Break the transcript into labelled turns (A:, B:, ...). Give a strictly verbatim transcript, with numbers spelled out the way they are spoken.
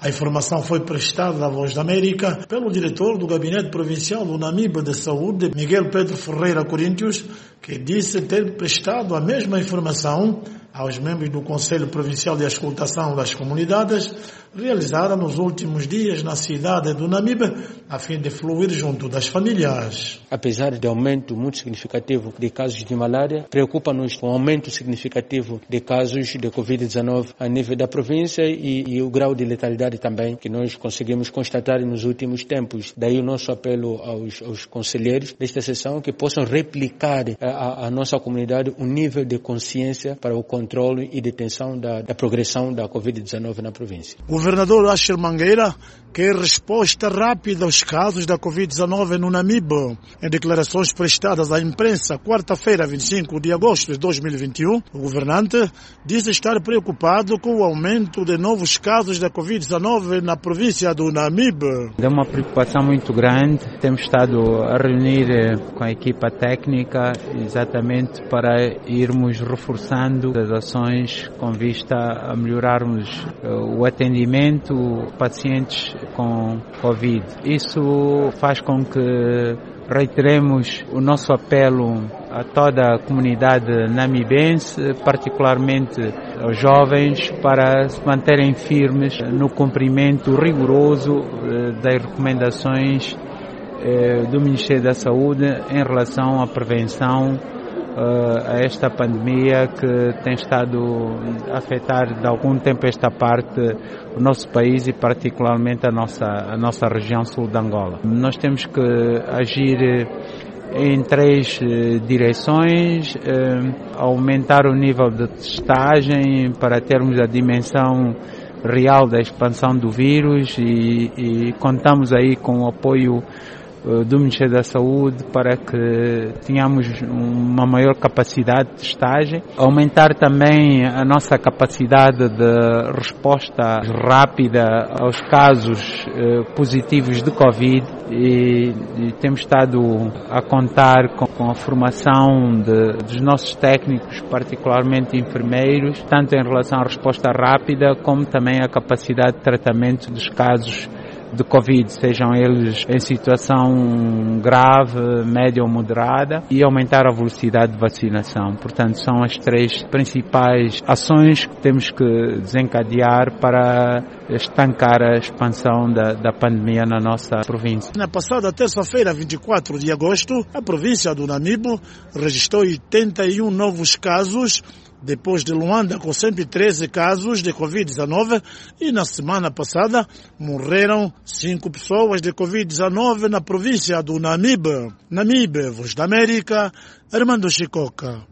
A: A informação foi prestada à Voz da América pelo diretor do Gabinete Provincial do Namibe de Saúde, Miguel Pedro Ferreira Coríntios, que disse ter prestado a mesma informação aos membros do Conselho Provincial de Auscultação das Comunidades, realizada nos últimos dias na cidade do Namibe, a fim de fluir junto das famílias.
B: Apesar de aumento muito significativo de casos de malária, preocupa-nos o aumento significativo de casos de covid dezenove a nível da província e, e o grau de letalidade também que nós conseguimos constatar nos últimos tempos. Daí o nosso apelo aos, aos conselheiros desta sessão que possam replicar a, a nossa comunidade um nível de consciência para o controle e detenção da, da progressão da covid dezenove na província.
A: O governador Asher Mangueira quer resposta rápida aos casos da covid dezenove no Namibe. Em declarações prestadas à imprensa quarta-feira, vinte e cinco de agosto de dois mil e vinte e um, o governante diz estar preocupado com o aumento de novos casos da covid dezenove na província do Namibe.
C: É uma preocupação muito grande. Temos estado a reunir com a equipa técnica exatamente para irmos reforçando as ações com vista a melhorarmos o atendimento a pacientes com Covid. Isso faz com que reiteremos o nosso apelo a toda a comunidade namibense, particularmente aos jovens, para se manterem firmes no cumprimento rigoroso das recomendações do Ministério da Saúde em relação à prevenção a esta pandemia que tem estado a afetar de algum tempo esta parte o nosso país e particularmente a nossa, a nossa região sul de Angola. Nós temos que agir em três direções: aumentar o nível de testagem para termos a dimensão real da expansão do vírus e, e contamos aí com o apoio do Ministério da Saúde para que tenhamos uma maior capacidade de testagem, aumentar também a nossa capacidade de resposta rápida aos casos eh, positivos de Covid e, e temos estado a contar com, com a formação de, dos nossos técnicos, particularmente enfermeiros, tanto em relação à resposta rápida como também a capacidade de tratamento dos casos de Covid, sejam eles em situação grave, média ou moderada, e aumentar a velocidade de vacinação. Portanto, são as três principais ações que temos que desencadear para estancar a expansão da, da pandemia na nossa província.
A: Na passada terça-feira, vinte e quatro de agosto, a província do Namibe registrou oitenta e um novos casos, depois de Luanda com cento e treze casos de covid dezenove, e na semana passada morreram cinco pessoas de covid dezenove na província do Namibe. Namibe, Voz da América, Armando Chicoca.